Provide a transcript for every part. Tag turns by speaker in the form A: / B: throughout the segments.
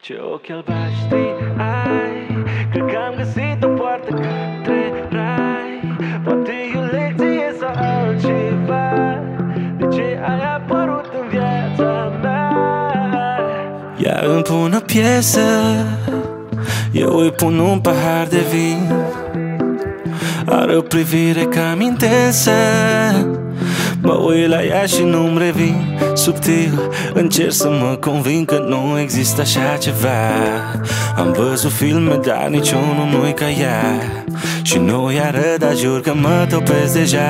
A: Ce ochi albaștri ai, cred că am găsit o poartă către rai. Poate e o lecție sau altceva. De ce ai apărut în viața mea? Ea îmi pune o piesă, eu îi pun un pahar de vin. Are o privire cam intensă, mă uit la ea și nu-mi revin. Subtil încerc să mă convin că nu există așa ceva. Am văzut filme, dar niciunul nu-i ca ea. Și nu i arăt, dar jur că mă topesc deja.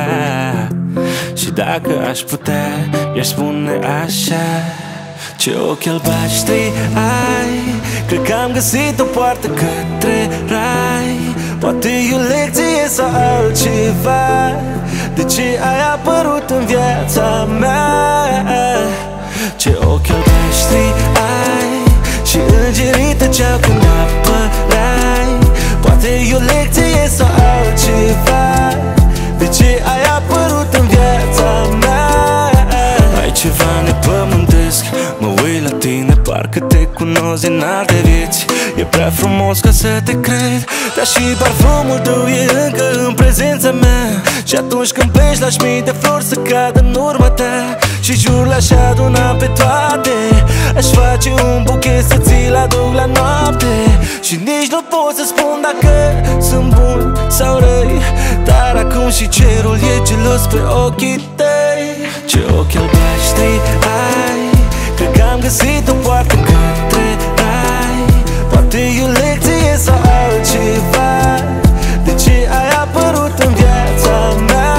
A: Și dacă aș putea, i-aș spune așa: ce ochi albaștri ai, cred că am găsit o poartă către rai. Poate e o lecție sau altceva. De ce ai apărut în viața mea? Ce ochi albaștri ai și îngerii tăceau când apărai. Poate e o lecție sau altceva. De ce ai apărut în viața mea? Ai ceva nepământesc, mă uit la tine, parcă te cunosc din alte vieți. E prea frumos ca să te cred, dar și parfumul tău e încă în prezența mea. Și atunci când pleci, lași mii de flori să cadă în urma ta. Și jur le-aș aduna pe toate, aș face un buchet să ți-l aduc la noapte. Și nici nu pot să spun dacă sunt buni sau răi, dar acum și cerul e gelos pe ochii tăi. Ce ochi albaștri ai, cred că am găsit o poartă către rai. Poate e o lecție sau altceva. De ce ai apărut în viața mea?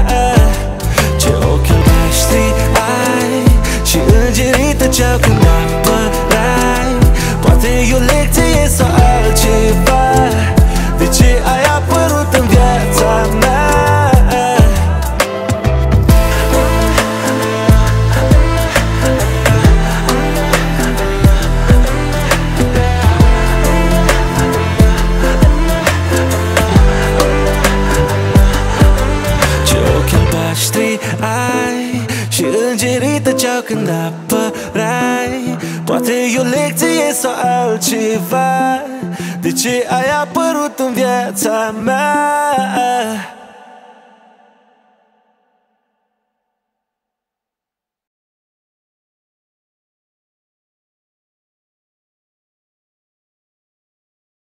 A: Ce ochi albaștri ai și îngerii tăceau când apărai. Poate e o lecție sau altceva. De ce ai apărut în viața mea? Ai și îngerii tăceau când apărai. Poate e o lecție sau altceva. De ce ai apărut în viața mea?